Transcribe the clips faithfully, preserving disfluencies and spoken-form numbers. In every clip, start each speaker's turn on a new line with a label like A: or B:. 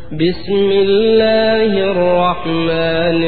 A: بسم الله الرحمن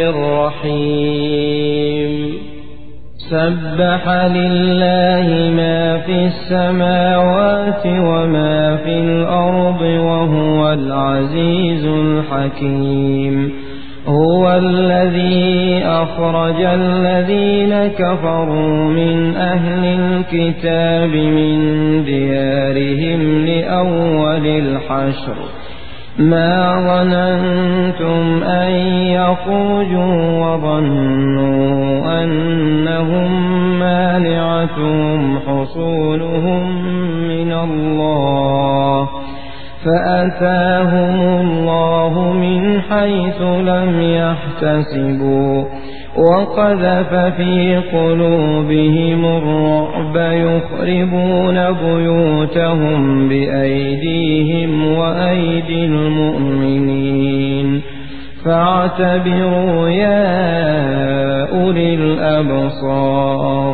A: الرحيم سبح لله ما في السماوات وما في الأرض وهو العزيز الحكيم هو الذي أخرج الذين كفروا من أهل الكتاب من ديارهم لأول الحشر ما ظننتم أن يخرجوا وظنوا أنهم مانعتهم حصولهم من الله فأتاهم الله من حيث لم يحتسبوا وقذف في قلوبهم الرعب يخربون بيوتهم بأيديهم وأيدي المؤمنين فاعتبروا يا أولي الأبصار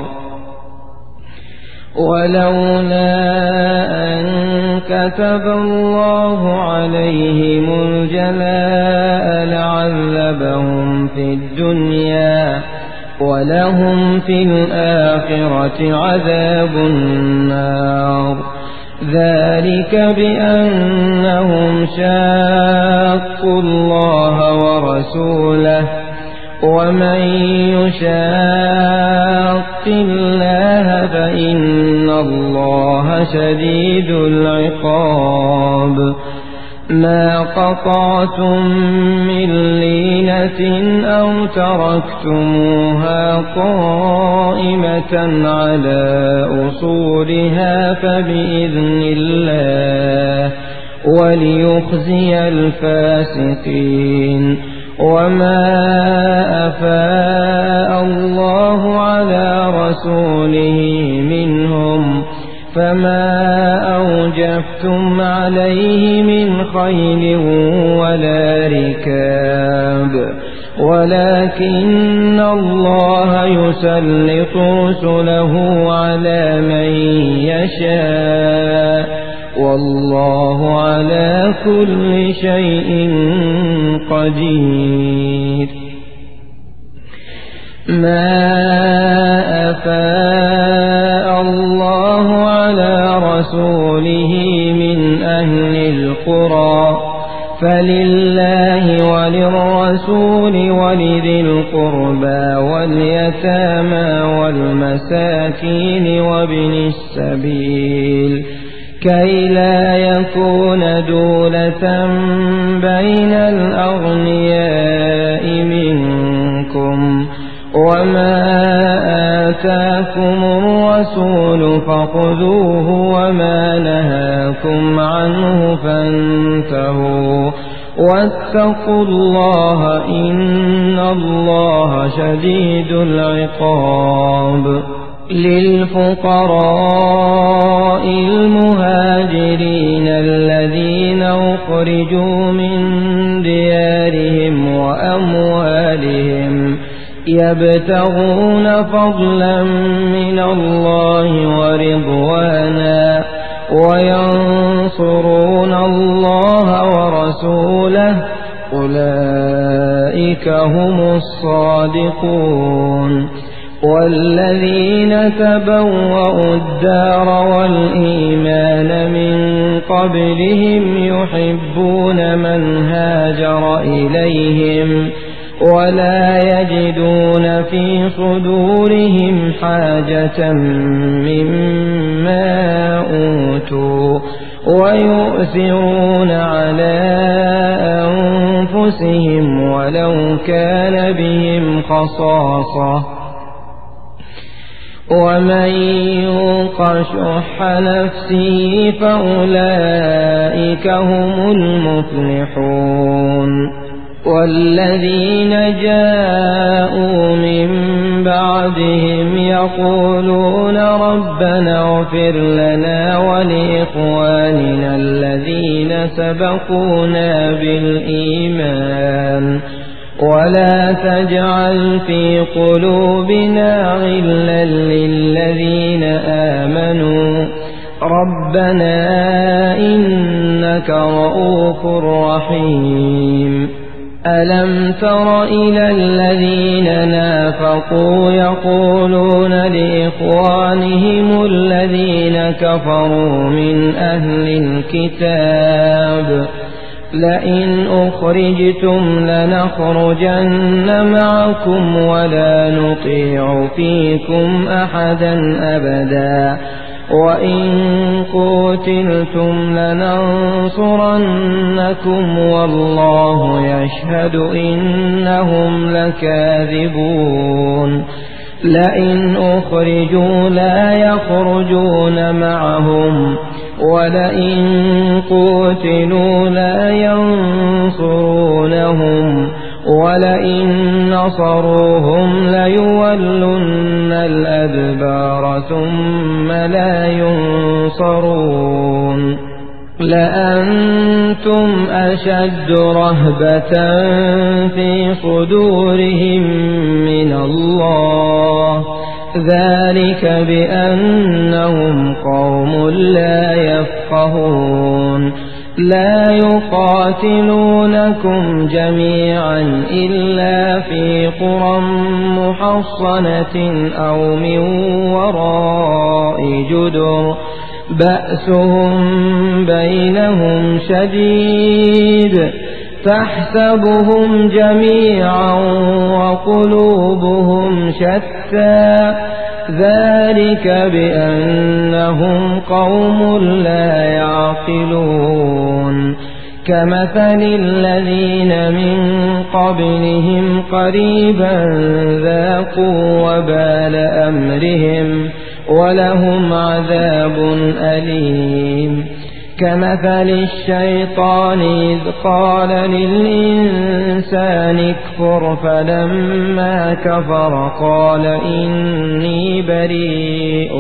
A: ولولا أن كتب الله عليهم الجلاء لعذبهم في الدنيا ولهم في الآخرة عذاب النار ذلك بأنهم شاقوا الله ورسوله ومن يشاق الله فإن الله شديد العقاب ما قطعتم من لينة أو تركتموها قائمة على أصولها فبإذن الله وليخزي الفاسقين وما أفاء الله على رسوله منهم فما أوجفتم عليه من خيل ولا ركاب ولكن الله يسلط رسله على من يشاء والله على كل شيء قدير ما أفاء الله على رسوله من أهل القرى فلله وللرسول ولذي القربى واليتامى والمساكين وابن السبيل كي لا يكون دولة بين الأغنياء منكم وما آتاكم الرسول فخذوه وما نهاكم عنه فانتهوا واتقوا الله إن الله شديد العقاب للفقراء المهاجرين الذين أخرجوا من ديارهم وأموالهم يبتغون فضلا من الله ورضوانا وينصرون الله ورسوله أولئك هم الصادقون والذين تبوأوا الدار والإيمان من قبلهم يحبون من هاجر إليهم ولا يجدون في صدورهم حاجة مما أوتوا ويؤثرون على أنفسهم ولو كان بهم خصاصة ومن يوق شح نفسه فأولئك هم المفلحون والذين جاءوا من بعدهم يقولون ربنا اغفر لنا ولإخواننا الذين سبقونا بالإيمان ولا تجعل في قلوبنا غلا للذين آمنوا ربنا إنك رؤوف رحيم ألم تر إلى الذين نافقوا يقولون لإخوانهم الذين كفروا من أهل الكتاب لئن أخرجتم لنخرجن معكم ولا نطيع فيكم أحدا أبدا وإن قتلتم لننصرنكم والله يشهد إنهم لكاذبون لئن أخرجوا لا يخرجون معهم ولئن قتلوا لا ينصرونهم ولئن نصروهم ليولن الأدبار ثم لا ينصرون لأنتم أشد رهبة في صدورهم من الله ذلك بأنهم قوم لا يفقهون لا يقاتلونكم جميعا إلا في قرى محصنة أو من وراء جدر بأسهم بينهم شديد تحسبهم جميعا وقلوبهم شتى ذلك بأنهم قوم لا يعقلون كمثل الذين من قبلهم قريبا ذاقوا وبال أمرهم ولهم عذاب أليم كمثل الشيطان إذ قال للإنسان اكفر فلما كفر قال إني بريء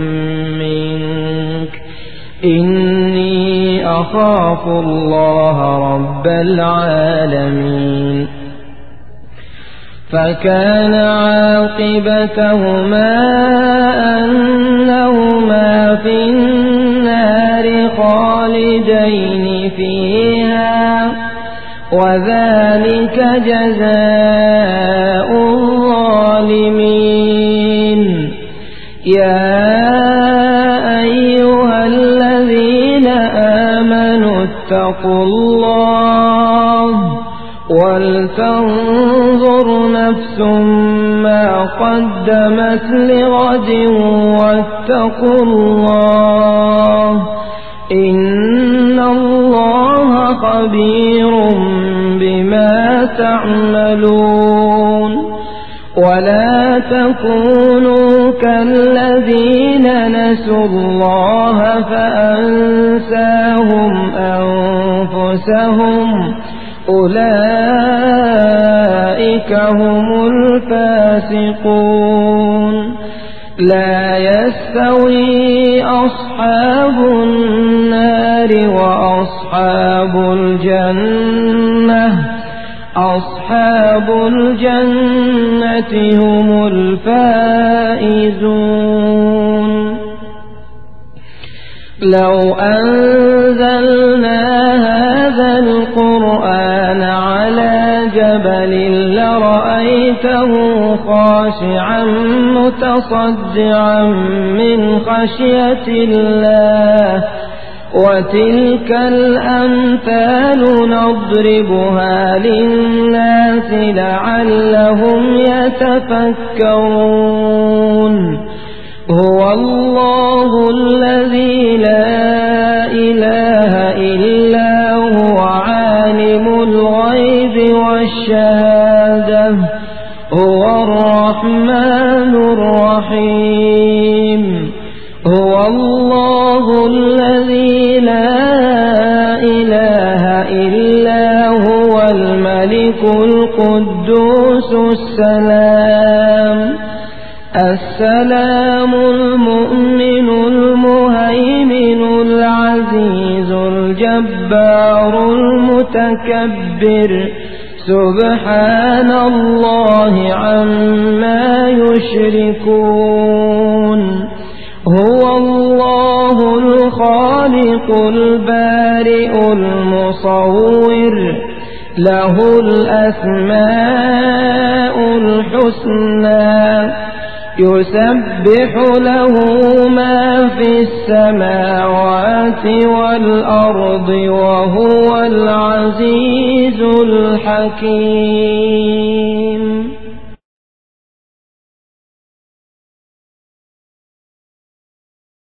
A: منك إني أخاف الله رب العالمين فكان عاقبتهما أنهما في النار خالدين فيها وذلك جزاء الظالمين يا أيها الذين آمنوا اتقوا الله ولتنظر نفس ما قدمت لغد واتقوا الله إن الله خبير بما تعملون ولا تكونوا كالذين نسوا الله فأنساهم أنفسهم أولئك هم الفاسقون لا يستوي أصحاب النار وأصحاب الجنة أصحاب الجنة هم الفائزون لو أنزلنا هذا القرآن على جبل لرأيته خاشعا متصدعا من خشية الله وتلك الأمثال نضربها للناس لعلهم يتفكرون هو الله الذي لا إله إلا هو عالم الغيب والشهادة هو الرحمن الرحيم هو الله الذي لا إله إلا هو الملك القدوس السلام السلام المؤمن المهيمن العزيز الجبار المتكبر سبحان الله عما يشركون هو الله الخالق البارئ المصور له الأسماء الحسنى يسبح له ما في السماوات والأرض وهو العزيز الحكيم.